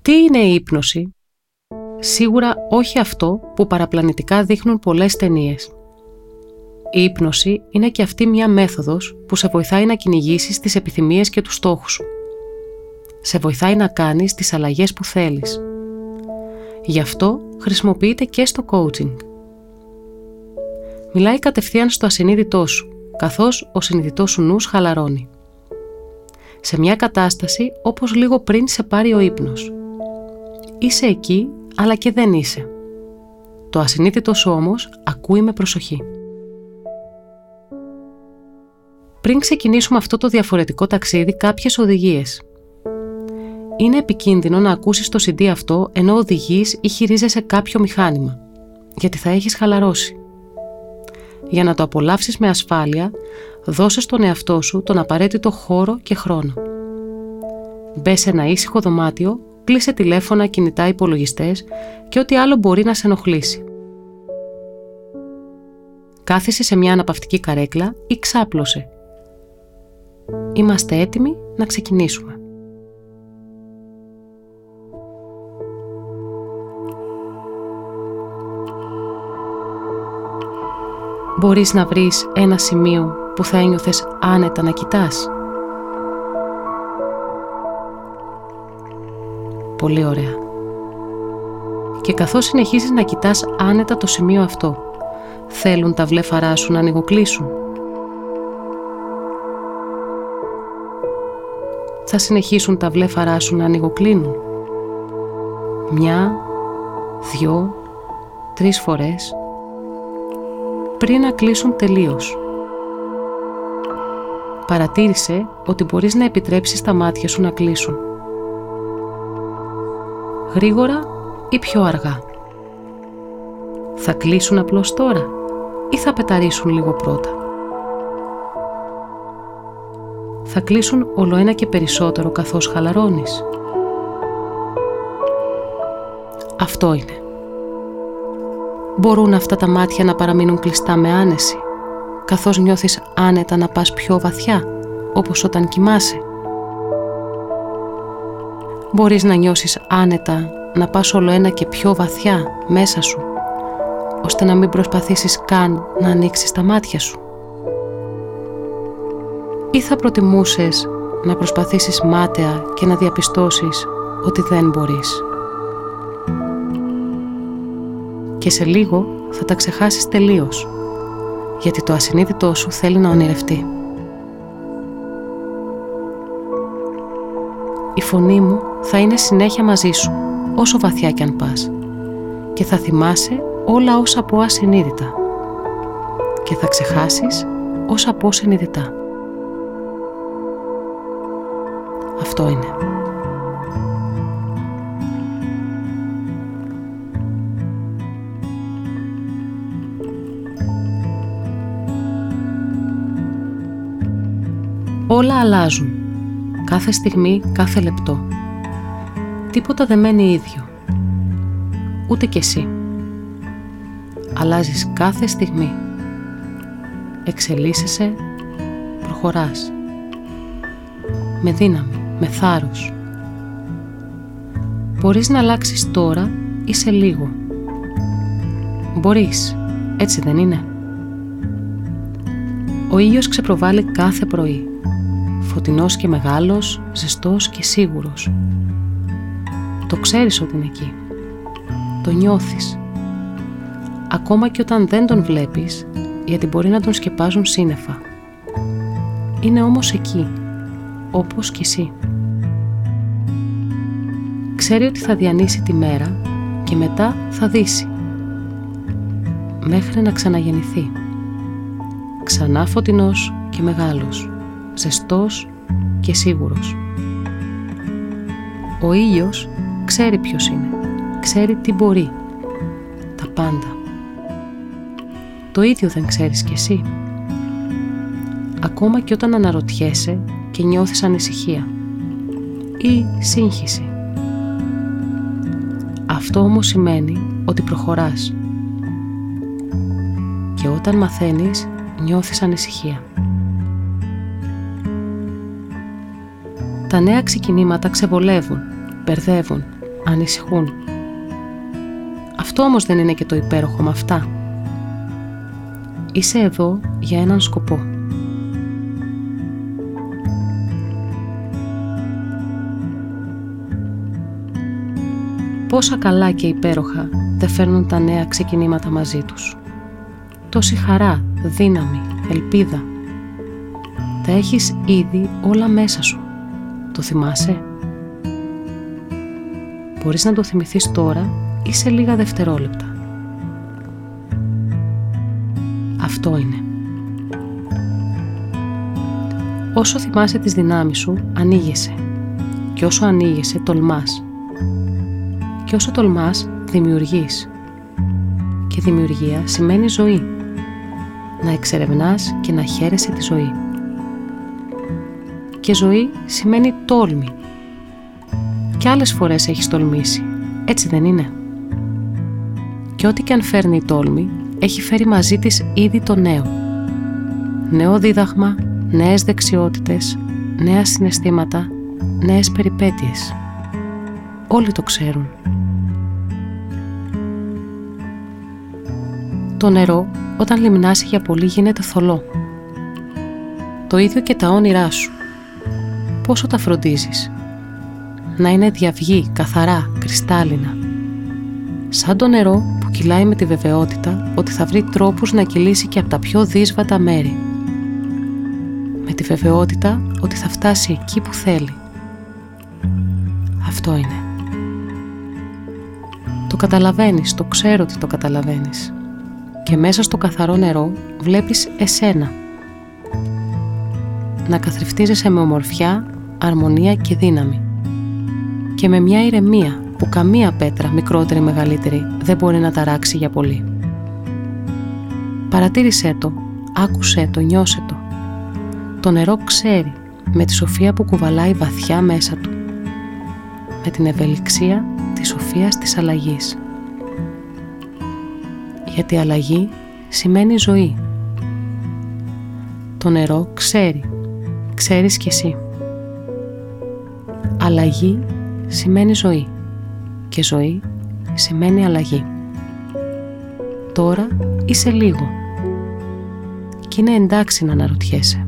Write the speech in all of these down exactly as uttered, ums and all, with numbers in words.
Τι είναι η ύπνωση? Σίγουρα όχι αυτό που παραπλανητικά δείχνουν πολλές ταινίες. Η ύπνωση είναι και αυτή μια μέθοδος που σε βοηθάει να κυνηγήσεις τις επιθυμίες και τους στόχους σου. Σε βοηθάει να κάνεις τις αλλαγές που θέλεις. Γι' αυτό χρησιμοποιείται και στο coaching. Μιλάει κατευθείαν στο ασυνείδητό σου, καθώς ο συνειδητός σου νους χαλαρώνει. Σε μια κατάσταση όπως λίγο πριν σε πάρει ο ύπνος. Είσαι εκεί, αλλά και δεν είσαι. Το ασυνείδητο σου όμως ακούει με προσοχή. Πριν ξεκινήσουμε αυτό το διαφορετικό ταξίδι, κάποιες οδηγίες. Είναι επικίνδυνο να ακούσεις το σι ντι αυτό ενώ οδηγείς ή χειρίζεσαι κάποιο μηχάνημα, γιατί θα έχεις χαλαρώσει. Για να το απολαύσεις με ασφάλεια, δώσε στον εαυτό σου τον απαραίτητο χώρο και χρόνο. Μπες σε ένα ήσυχο δωμάτιο, κλείσε τηλέφωνα, κινητά, υπολογιστές και ό,τι άλλο μπορεί να σε ενοχλήσει. Κάθισε σε μια αναπαυτική καρέκλα ή ξάπλωσε. Είμαστε έτοιμοι να ξεκινήσουμε. Μπορείς να βρεις ένα σημείο που θα ένιωθες άνετα να κοιτάς? Πολύ ωραία. Και καθώς συνεχίζεις να κοιτάς άνετα το σημείο αυτό, θέλουν τα βλέφαρά σου να ανοιγοκλείσουν? Θα συνεχίσουν τα βλέφαρά σου να ανοιγοκλίνουν? Μια, δυο, τρεις φορές, πριν να κλείσουν τελείως. Παρατήρησε ότι μπορείς να επιτρέψεις τα μάτια σου να κλείσουν. Γρήγορα ή πιο αργά? Θα κλείσουν απλώς τώρα ή θα πεταρίσουν λίγο πρώτα? Θα κλείσουν ολοένα και περισσότερο καθώς χαλαρώνεις? Αυτό είναι. Μπορούν αυτά τα μάτια να παραμείνουν κλειστά με άνεση, καθώς νιώθεις άνετα να πας πιο βαθιά, όπως όταν κοιμάσαι? Μπορείς να νιώσεις άνετα να πας ολοένα και πιο βαθιά μέσα σου, ώστε να μην προσπαθήσεις καν να ανοίξεις τα μάτια σου? Ή θα προτιμούσες να προσπαθήσεις μάταια και να διαπιστώσεις ότι δεν μπορείς? Και σε λίγο θα τα ξεχάσεις τελείως, γιατί το ασυνείδητό σου θέλει να ονειρευτεί. Η φωνή μου θα είναι συνέχεια μαζί σου, όσο βαθιά κι αν πας, και θα θυμάσαι όλα όσα πω ασυνείδητα και θα ξεχάσεις όσα πω συνειδητά. Αυτό είναι. Όλα αλλάζουν. Κάθε στιγμή, κάθε λεπτό. Τίποτα δεν μένει ίδιο. Ούτε κι εσύ. Αλλάζεις κάθε στιγμή. Εξελίσσεσαι, προχωράς. Με δύναμη, με θάρρος. Μπορείς να αλλάξεις τώρα ή σε λίγο. Μπορείς, έτσι δεν είναι? Ο ήλιος ξεπροβάλλει κάθε πρωί. Φωτεινός και μεγάλος, ζεστός και σίγουρος. Το ξέρεις ότι είναι εκεί. Το νιώθεις. Ακόμα και όταν δεν τον βλέπεις, γιατί μπορεί να τον σκεπάζουν σύννεφα. Είναι όμως εκεί, όπως κι εσύ. Ξέρει ότι θα διανύσει τη μέρα και μετά θα δύσει. Μέχρι να ξαναγεννηθεί. Ξανά φωτεινός και μεγάλος. Ζεστός και σίγουρος. Ο ήλιος ξέρει ποιος είναι, ξέρει τι μπορεί, τα πάντα. Το ίδιο δεν ξέρεις κι εσύ. Ακόμα και όταν αναρωτιέσαι και νιώθεις ανησυχία ή σύγχυση. Αυτό όμως σημαίνει ότι προχωράς. Και όταν μαθαίνεις, νιώθεις ανησυχία. Τα νέα ξεκινήματα ξεβολεύουν, μπερδεύουν ανησυχούν. Αυτό όμως δεν είναι και το υπέροχο με αυτά. Είσαι εδώ για έναν σκοπό. Πόσα καλά και υπέροχα δεν φέρνουν τα νέα ξεκινήματα μαζί τους. Τόση χαρά, δύναμη, ελπίδα. Τα έχεις ήδη όλα μέσα σου. Το θυμάσαι? Μπορείς να το θυμηθείς τώρα ή σε λίγα δευτερόλεπτα. Αυτό είναι. Όσο θυμάσαι τις δυνάμεις σου, ανοίγεσαι. Και όσο ανοίγεσαι, τολμάς. Και όσο τολμάς, δημιουργείς. Και δημιουργία σημαίνει ζωή. Να εξερευνάς και να χαίρεσαι τη ζωή. Και ζωή σημαίνει τόλμη. Και άλλες φορές έχεις τολμήσει, έτσι δεν είναι? Και ό,τι και αν φέρνει η τόλμη, έχει φέρει μαζί της ήδη το νέο. Νέο δίδαγμα, νέες δεξιότητες, νέα συναισθήματα, νέες περιπέτειες. Όλοι το ξέρουν. Το νερό, όταν λιμνάσει για πολύ, γίνεται θολό. Το ίδιο και τα όνειρά σου. Πόσο τα φροντίζεις? Να είναι διαυγή, καθαρά, κρυστάλλινα. Σαν το νερό που κυλάει με τη βεβαιότητα ότι θα βρει τρόπους να κυλήσει και από τα πιο δύσβατα μέρη. Με τη βεβαιότητα ότι θα φτάσει εκεί που θέλει. Αυτό είναι. Το καταλαβαίνεις, το ξέρω ότι το καταλαβαίνεις. Και μέσα στο καθαρό νερό βλέπεις εσένα. Να καθρεφτίζεσαι με ομορφιά, αρμονία και δύναμη. Και με μια ηρεμία που καμία πέτρα, μικρότερη ή μεγαλύτερη, δεν μπορεί να ταράξει για πολύ. Παρατήρησέ το, άκουσέ το, νιώσε το. Το νερό ξέρει, με τη σοφία που κουβαλάει βαθιά μέσα του. Με την ευελιξία της σοφίας της αλλαγής. Γιατί αλλαγή σημαίνει ζωή. Το νερό ξέρει, ξέρεις κι εσύ. Αλλαγή σημαίνει ζωή και ζωή σημαίνει αλλαγή. Τώρα είσαι λίγο και είναι εντάξει να αναρωτιέσαι.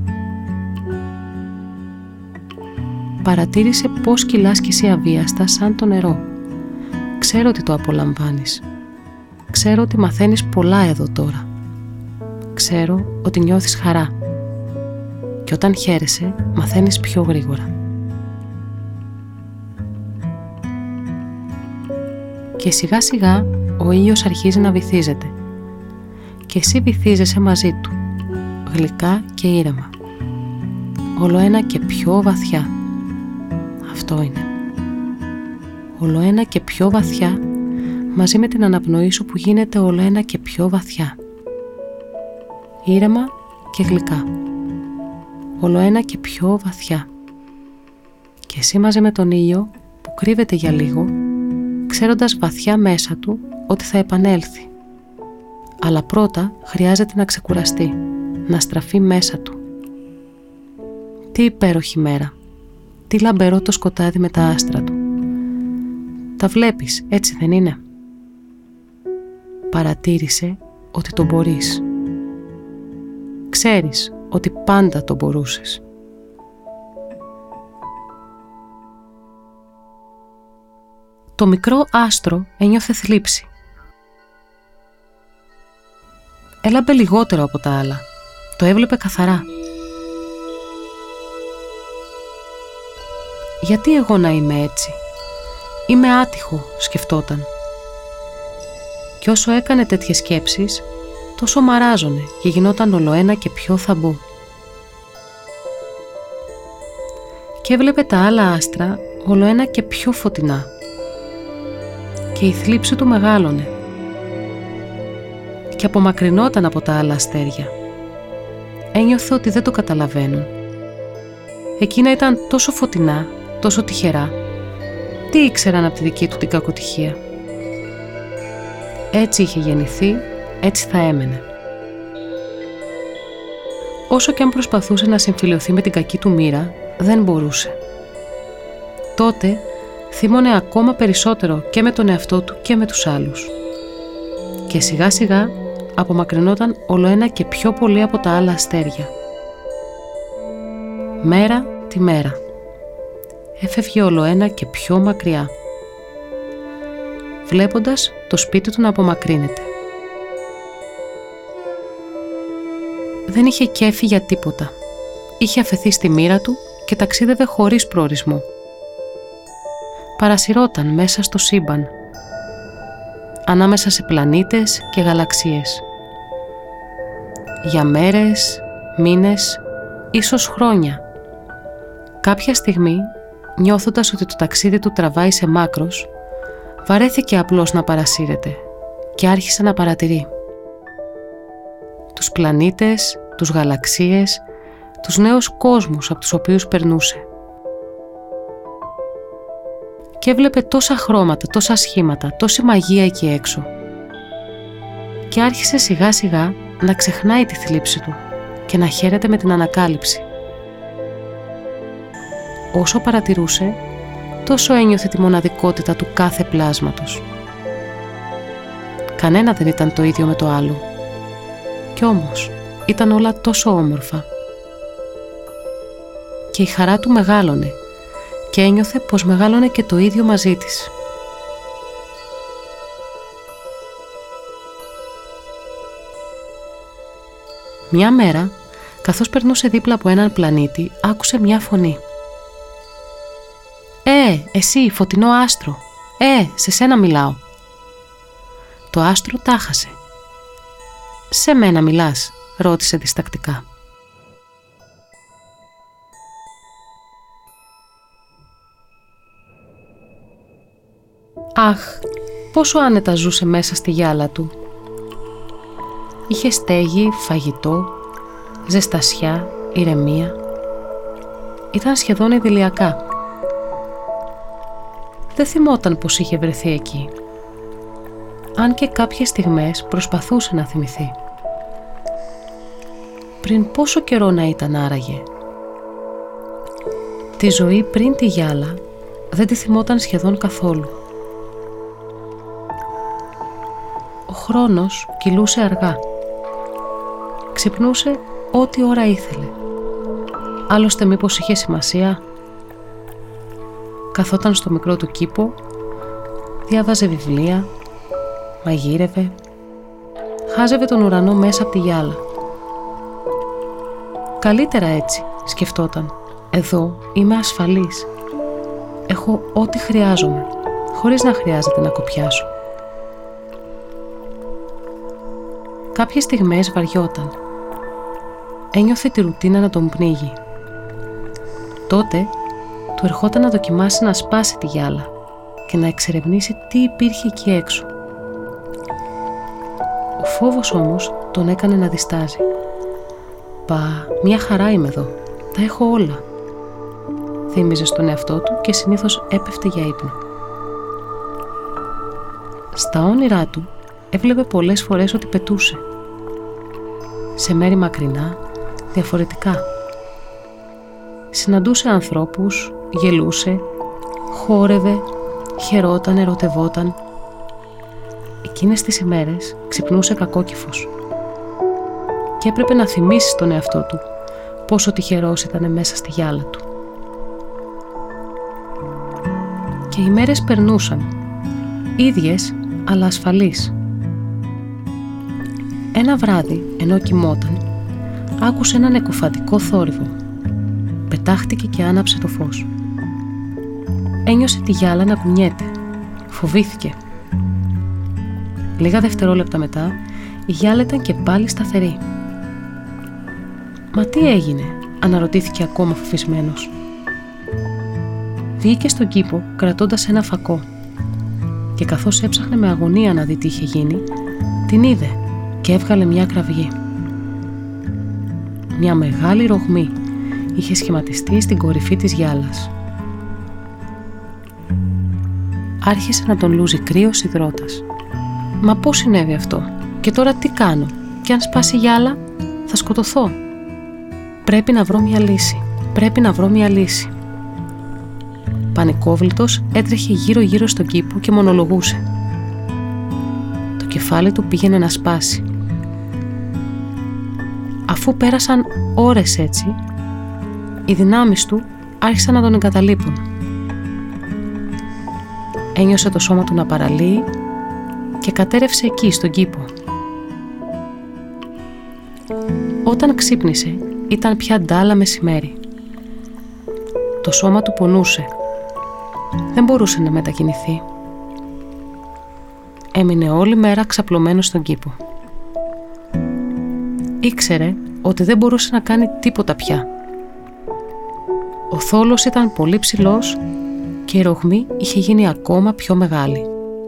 Παρατήρησε πώς κυλάς κι εσύ αβίαστα σαν το νερό. Ξέρω ότι το απολαμβάνεις. Ξέρω ότι μαθαίνεις πολλά εδώ τώρα. Ξέρω ότι νιώθεις χαρά. Και όταν χαίρεσαι, μαθαίνεις πιο γρήγορα. Και σιγά σιγά ο ήλιος αρχίζει να βυθίζεται. Και εσύ βυθίζεσαι μαζί του, γλυκά και ήρεμα. Όλο ένα και πιο βαθιά. Αυτό είναι. Όλο ένα και πιο βαθιά, μαζί με την αναπνοή σου που γίνεται όλο ένα και πιο βαθιά. Ήρεμα και γλυκά. Όλο ένα και πιο βαθιά. Και εσύ μαζί με τον ήλιο που κρύβεται για λίγο, ξέροντας βαθιά μέσα του ότι θα επανέλθει. Αλλά πρώτα χρειάζεται να ξεκουραστεί, να στραφεί μέσα του. Τι υπέροχη μέρα. Τι λαμπερό το σκοτάδι με τα άστρα του. Τα βλέπεις, έτσι δεν είναι? Παρατήρησε ότι το μπορείς. Ξέρεις ότι πάντα το μπορούσες. Το μικρό άστρο ένιωθε θλίψη. Έλαμπε λιγότερο από τα άλλα. Το έβλεπε καθαρά. Γιατί εγώ να είμαι έτσι? Είμαι άτυχο, σκεφτόταν. Κι όσο έκανε τέτοιες σκέψεις, τόσο μαράζωνε και γινόταν ολοένα και πιο θαμπό. Και έβλεπε τα άλλα άστρα ολοένα και πιο φωτεινά. Και η θλίψη του μεγάλωνε. Και απομακρυνόταν από τα άλλα αστέρια. Ένιωθε ότι δεν το καταλαβαίνουν. Εκείνα ήταν τόσο φωτεινά, τόσο τυχερά. Τι ήξεραν από τη δική του την κακοτυχία? Έτσι είχε γεννηθεί, έτσι θα έμενε. Όσο και αν προσπαθούσε να συμφιλειωθεί με την κακή του μοίρα, δεν μπορούσε. Τότε θύμωνε ακόμα περισσότερο και με τον εαυτό του και με τους άλλους. Και σιγά σιγά απομακρυνόταν ολοένα και πιο πολύ από τα άλλα αστέρια. Μέρα τη μέρα έφευγε ολοένα και πιο μακριά, βλέποντας το σπίτι του να απομακρύνεται. Δεν είχε κέφι για τίποτα. Είχε αφαιθεί στη μοίρα του και ταξίδευε χωρίς προορισμό. Παρασυρώταν μέσα στο σύμπαν, ανάμεσα σε πλανήτες και γαλαξίες. Για μέρες, μήνες, ίσως χρόνια. Κάποια στιγμή, νιώθοντας ότι το ταξίδι του τραβάει σε μάκρος, βαρέθηκε απλώς να παρασύρεται και άρχισε να παρατηρεί τους πλανήτες, τους γαλαξίες, τους νέους κόσμους από τους οποίους περνούσε. Και έβλεπε τόσα χρώματα, τόσα σχήματα, τόση μαγεία εκεί έξω. Και άρχισε σιγά σιγά να ξεχνάει τη θλίψη του και να χαίρεται με την ανακάλυψη. Όσο παρατηρούσε, τόσο ένιωθε τη μοναδικότητα του κάθε πλάσματος. Κανένα δεν ήταν το ίδιο με το άλλο. Κι όμως ήταν όλα τόσο όμορφα. Και η χαρά του μεγάλωνε και ένιωθε πως μεγάλωνε και το ίδιο μαζί της. Μια μέρα, καθώς περνούσε δίπλα από έναν πλανήτη, άκουσε μια φωνή. «Ε, εσύ, φωτεινό άστρο! Ε, σε σένα μιλάω!» Το άστρο τάχασε. «Σε μένα μιλάς?» ρώτησε διστακτικά. Αχ, πόσο άνετα ζούσε μέσα στη γυάλα του. Είχε στέγη, φαγητό, ζεστασιά, ηρεμία. Ήταν σχεδόν ιδηλιακά. Δεν θυμόταν πως είχε βρεθεί εκεί, αν και κάποιες στιγμές προσπαθούσε να θυμηθεί. Πριν πόσο καιρό να ήταν άραγε? Τη ζωή πριν τη γυάλα δεν τη θυμόταν σχεδόν καθόλου. Ο χρόνος κυλούσε αργά. Ξυπνούσε ό,τι ώρα ήθελε. Άλλωστε μήπως είχε σημασία? Καθόταν στο μικρό του κήπο, διάβαζε βιβλία, μαγείρευε, χάζευε τον ουρανό μέσα από τη γυάλα. Καλύτερα έτσι, σκεφτόταν. Εδώ είμαι ασφαλής. Έχω ό,τι χρειάζομαι, χωρίς να χρειάζεται να κοπιάσω. Κάποιες στιγμές βαριόταν. Ένιωθε τη ρουτίνα να τον πνίγει. Τότε του ερχόταν να δοκιμάσει να σπάσει τη γυάλα και να εξερευνήσει τι υπήρχε εκεί έξω. Ο φόβος όμως τον έκανε να διστάζει. «Πα, μια χαρά είμαι εδώ. Τα έχω όλα», θύμιζε στον εαυτό του και συνήθως έπεφτε για ύπνο. Στα όνειρά του έβλεπε πολλές φορές ότι πετούσε. Σε μέρη μακρινά, διαφορετικά. Συναντούσε ανθρώπους, γελούσε, χόρευε, χαιρόταν, ερωτευόταν. Εκείνες τις ημέρες ξυπνούσε κακόκυφος και έπρεπε να θυμίσει στον εαυτό του πόσο τυχερός ήταν μέσα στη γυάλα του. Και οι μέρες περνούσαν, ίδιες αλλά ασφαλείς. Ένα βράδυ, ενώ κοιμόταν, άκουσε έναν εκοφαντικό θόρυβο. Πετάχτηκε και άναψε το φως. Ένιωσε τη γυάλα να κουνιέται. Φοβήθηκε. Λίγα δευτερόλεπτα μετά, η γυάλα ήταν και πάλι σταθερή. «Μα τι έγινε?» αναρωτήθηκε ακόμα φοβισμένος. Βγήκε στον κήπο κρατώντας ένα φακό και καθώς έψαχνε με αγωνία να δει τι είχε γίνει, την είδε και έβγαλε μια κραυγή. Μια μεγάλη ρογμή είχε σχηματιστεί στην κορυφή της γυάλας. Άρχισε να τον λούζει κρύος υδρότας. «Μα πώς συνέβη αυτό? Και τώρα τι κάνω? Και αν σπάσει η γυάλα, θα σκοτωθώ. Πρέπει να βρω μια λύση. Πρέπει να βρω μια λύση». Πανικόβλητος έτρεχε γύρω-γύρω στον κήπο και μονολογούσε. Το κεφάλι του πήγαινε να σπάσει. Αφού πέρασαν ώρες έτσι, οι δυνάμεις του άρχισαν να τον εγκαταλείπουν. Ένιωσε το σώμα του να παραλύει και κατέρευσε εκεί στον κήπο. Όταν ξύπνησε, ήταν πια ντάλα μεσημέρι. Το σώμα του πονούσε. Δεν μπορούσε να μετακινηθεί. Έμεινε όλη μέρα ξαπλωμένος στον κήπο. Ήξερε ότι δεν μπορούσε να κάνει τίποτα πια. Ο θόλος ήταν πολύ ψηλός και η ρογμή είχε γίνει ακόμα πιο μεγάλη.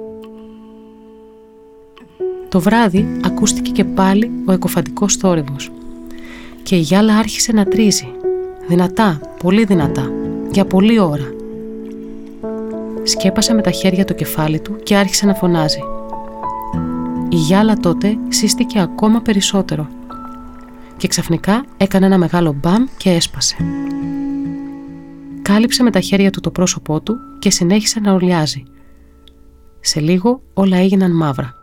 Το βράδυ ακούστηκε και πάλι ο εκοφαντικός θόρυβος και η γυάλα άρχισε να τρίζει, δυνατά, πολύ δυνατά, για πολλή ώρα. Σκέπασε με τα χέρια το κεφάλι του και άρχισε να φωνάζει. Η γυάλα τότε σύστηκε ακόμα περισσότερο και ξαφνικά έκανε ένα μεγάλο μπαμ και έσπασε. Κάλυψε με τα χέρια του το πρόσωπό του και συνέχισε να ουρλιάζει. Σε λίγο όλα έγιναν μαύρα.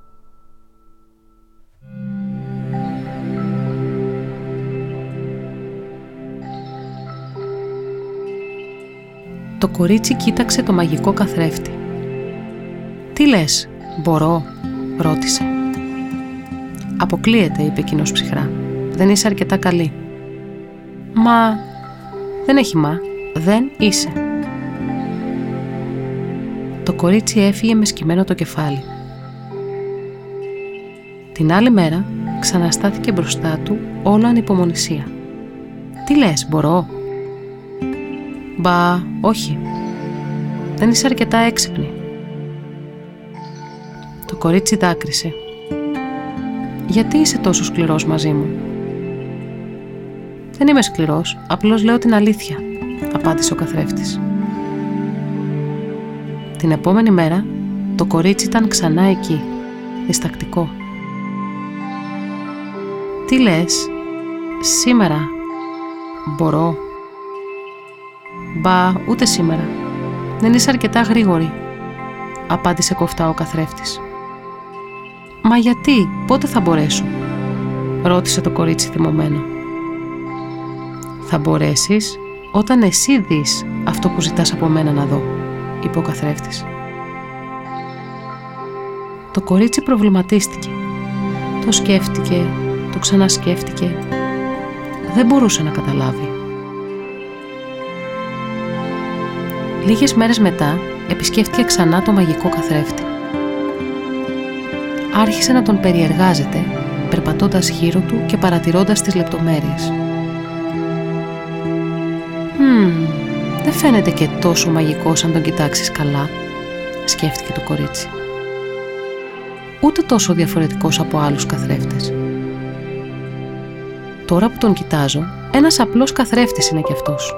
Το κορίτσι κοίταξε το μαγικό καθρέφτη. «Τι λες, μπορώ?» ρώτησε. «Αποκλείεται», είπε εκείνος ψυχρά. «Δεν είσαι αρκετά καλή». «Μα...» «Δεν έχει μα, δεν είσαι». Το κορίτσι έφυγε με σκυμμένο το κεφάλι. Την άλλη μέρα ξαναστάθηκε μπροστά του όλο ανυπομονησία. «Τι λες, μπορώ?» «Μπα, όχι. Δεν είσαι αρκετά έξυπνη». Το κορίτσι δάκρυσε. «Γιατί είσαι τόσο σκληρός μαζί μου?» «Δεν είμαι σκληρός, απλώς λέω την αλήθεια», απάντησε ο καθρέφτης. Την επόμενη μέρα το κορίτσι ήταν ξανά εκεί, διστακτικό. «Τι λες, σήμερα?» «Μπορώ». «Μπα, ούτε σήμερα. Δεν είσαι αρκετά γρήγορη», απάντησε κοφτά ο καθρέφτης. «Μα γιατί, πότε θα μπορέσω?» ρώτησε το κορίτσι θυμωμένο. «Θα μπορέσεις όταν εσύ δεις αυτό που ζητάς από μένα να δω», είπε ο καθρέφτης. Το κορίτσι προβληματίστηκε. Το σκέφτηκε, το ξανασκέφτηκε. Δεν μπορούσε να καταλάβει. Λίγες μέρες μετά επισκέφτηκε ξανά το μαγικό καθρέφτη. Άρχισε να τον περιεργάζεται, περπατώντας γύρω του και παρατηρώντας τις λεπτομέρειες. «Μμμ, δεν φαίνεται και τόσο μαγικός αν τον κοιτάξεις καλά», σκέφτηκε το κορίτσι. «Ούτε τόσο διαφορετικός από άλλους καθρέφτες. Τώρα που τον κοιτάζω, ένας απλός καθρέφτης είναι κι αυτός».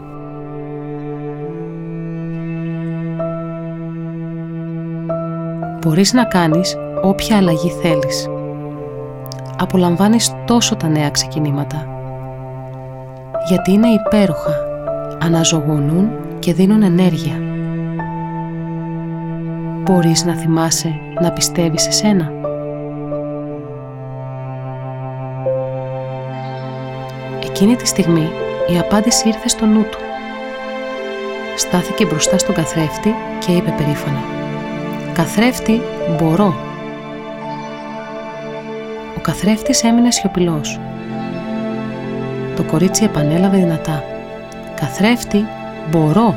Μπορείς να κάνεις όποια αλλαγή θέλεις. Απολαμβάνεις τόσο τα νέα ξεκινήματα. Γιατί είναι υπέροχα, αναζωογονούν και δίνουν ενέργεια. Μπορείς να θυμάσαι να πιστεύεις σε σένα. Εκείνη τη στιγμή η απάντηση ήρθε στο νου του. Στάθηκε μπροστά στον καθρέφτη και είπε περήφανα: «Καθρέφτη, μπορώ». Ο καθρέφτης έμεινε σιωπηλός. Το κορίτσι επανέλαβε δυνατά: «Καθρέφτη, μπορώ».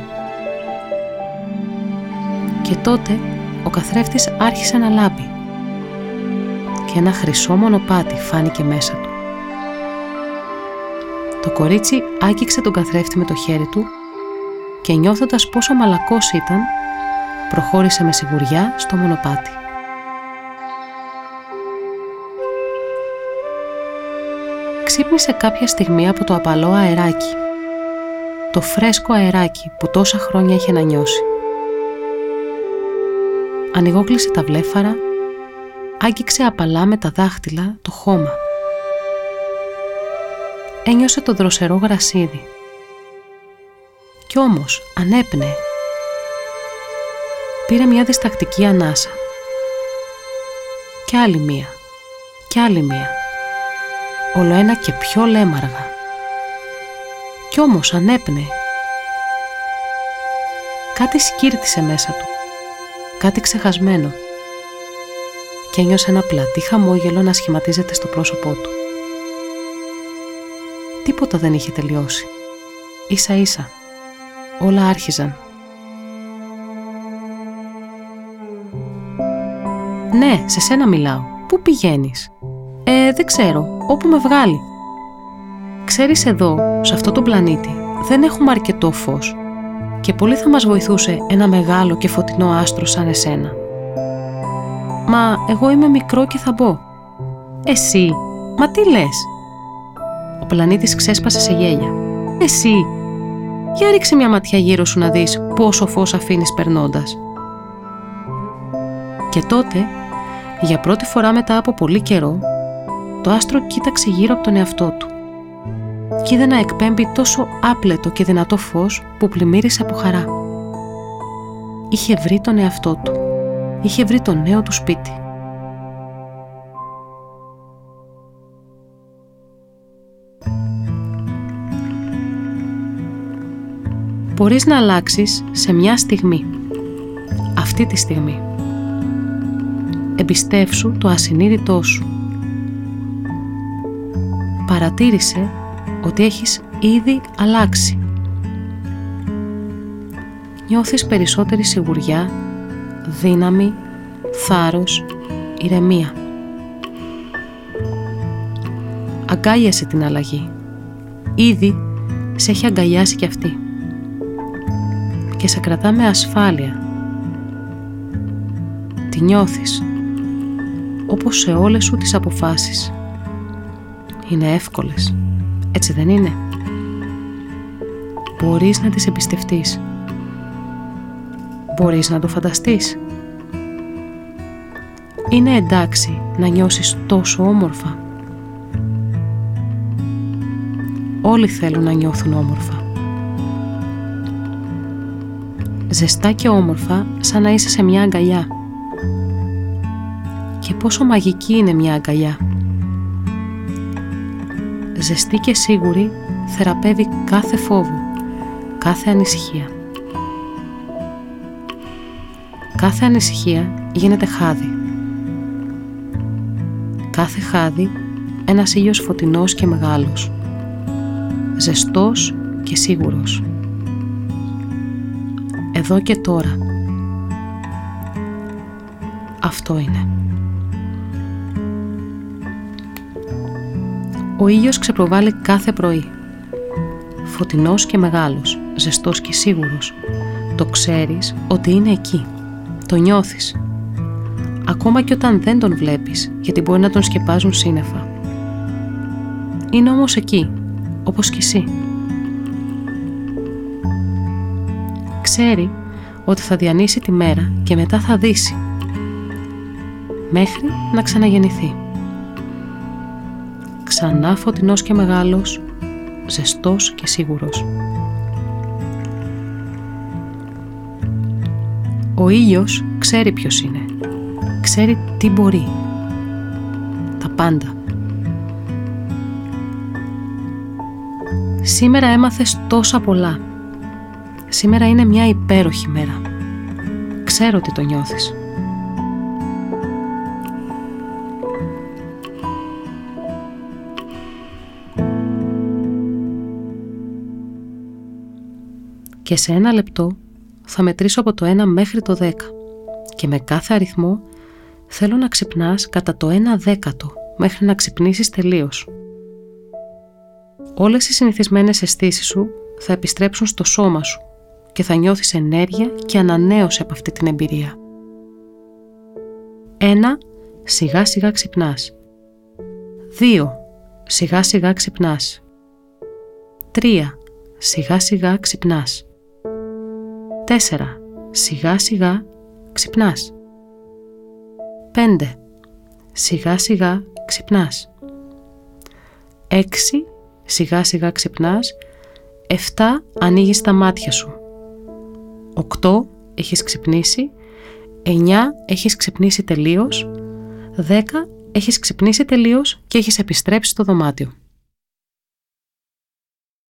Και τότε ο καθρέφτης άρχισε να λάμπει και ένα χρυσό μονοπάτι φάνηκε μέσα του. Το κορίτσι άγγιξε τον καθρέφτη με το χέρι του και νιώθοντας πόσο μαλακός ήταν, προχώρησε με σιγουριά στο μονοπάτι. Ξύπνησε κάποια στιγμή από το απαλό αεράκι, το φρέσκο αεράκι που τόσα χρόνια είχε να νιώσει. Ανοιγόκλεισε τα βλέφαρα, άγγιξε απαλά με τα δάχτυλα το χώμα. Ένιωσε το δροσερό γρασίδι Κι όμως ανέπνεε. Πήρε μια διστακτική ανάσα. Κι άλλη μία. Κι άλλη μία. Όλο ένα και πιο λέμαργα. Κι όμως ανέπνεε. Κάτι σκύρτησε μέσα του. Κάτι ξεχασμένο. Και ένιωσε ένα πλατή χαμόγελο να σχηματίζεται στο πρόσωπό του. Τίποτα δεν είχε τελειώσει. Ίσα ίσα. Όλα άρχιζαν. «Ναι, σε σένα μιλάω. Πού πηγαίνεις?» «Ε, δεν ξέρω. Όπου με βγάλει». «Ξέρεις, εδώ, σε αυτό το πλανήτη, δεν έχουμε αρκετό φως και πολύ θα μας βοηθούσε ένα μεγάλο και φωτεινό άστρο σαν εσένα». «Μα εγώ είμαι μικρό και θα μπω». «Εσύ, μα τι λες?» Ο πλανήτης ξέσπασε σε γέλια. «Εσύ, για ρίξε μια ματιά γύρω σου να δεις πόσο φως αφήνεις περνώντας». Και τότε, για πρώτη φορά μετά από πολύ καιρό, το άστρο κοίταξε γύρω από τον εαυτό του κι είδε να εκπέμπει τόσο άπλετο και δυνατό φως που πλημμύρισε από χαρά. Είχε βρει τον εαυτό του. Είχε βρει το νέο του σπίτι. Μπορείς να αλλάξεις σε μια στιγμή. Αυτή τη στιγμή. Εμπιστεύσου το ασυνείδητό σου. Παρατήρησε ότι έχεις ήδη αλλάξει. Νιώθεις περισσότερη σιγουριά, δύναμη, θάρρος, ηρεμία. Αγκάλιασε την αλλαγή. Ήδη σε έχει αγκαλιάσει κι αυτή. Και σε κρατά με ασφάλεια. Τη νιώθεις, όπως σε όλες σου τις αποφάσεις. Είναι εύκολες, έτσι δεν είναι? Μπορείς να τις εμπιστευτείς. Μπορείς να το φανταστείς. Είναι εντάξει να νιώσεις τόσο όμορφα. Όλοι θέλουν να νιώθουν όμορφα. Ζεστά και όμορφα, σαν να είσαι σε μια αγκαλιά. Και πόσο μαγική είναι μια αγκαλιά. Ζεστή και σίγουρη, θεραπεύει κάθε φόβο, κάθε ανησυχία. Κάθε ανησυχία γίνεται χάδι. Κάθε χάδι, ένας ήλιος φωτεινός και μεγάλος. Ζεστός και σίγουρος. Εδώ και τώρα. Αυτό είναι. Ο ήλιος ξεπροβάλλει κάθε πρωί. Φωτεινός και μεγάλος, ζεστός και σίγουρος. Το ξέρεις ότι είναι εκεί. Το νιώθεις. Ακόμα και όταν δεν τον βλέπεις, γιατί μπορεί να τον σκεπάζουν σύννεφα. Είναι όμως εκεί, όπως κι εσύ. Ξέρει ότι θα διανύσει τη μέρα και μετά θα δύσει. Μέχρι να ξαναγεννηθεί. Ξανά φωτεινός και μεγάλος, ζεστός και σίγουρος. Ο ήλιος ξέρει ποιος είναι. Ξέρει τι μπορεί. Τα πάντα. Σήμερα έμαθες τόσα πολλά. Σήμερα είναι μια υπέροχη μέρα. Ξέρω ότι το νιώθεις. Και σε ένα λεπτό θα μετρήσω από το ένα μέχρι το δέκα και με κάθε αριθμό θέλω να ξυπνάς κατά το ένα δέκατο μέχρι να ξυπνήσεις τελείως. Όλες οι συνηθισμένες αισθήσεις σου θα επιστρέψουν στο σώμα σου και θα νιώθεις ενέργεια και ανανέωση από αυτή την εμπειρία. Ένα, σιγά σιγά ξυπνάς. Δύο, σιγά σιγά ξυπνάς. Τρία, σιγά σιγά ξυπνάς. Τέσσερα, σιγά σιγά ξυπνάς. Πέντε, σιγά σιγά ξυπνάς. Έξι, σιγά σιγά ξυπνάς επτά. Ανοίγεις τα μάτια σου. οκτώ. Έχεις ξυπνήσει. εννιά. Έχεις ξυπνήσει τελείως. δέκα. Έχεις ξυπνήσει τελείως και έχεις επιστρέψει στο δωμάτιο.